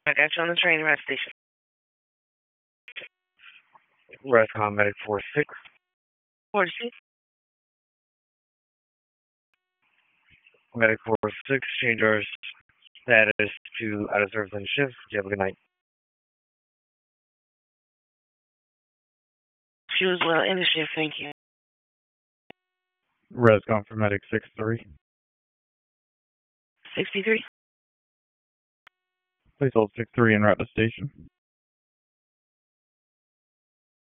I got you on the train right station. Rescom Medic 46. 46. Medic 46, change our status to out of service and shift. You have a good night. She was well in the shift, thank you. Rescom for Medic 63. 63. Please hold 63 en route to station.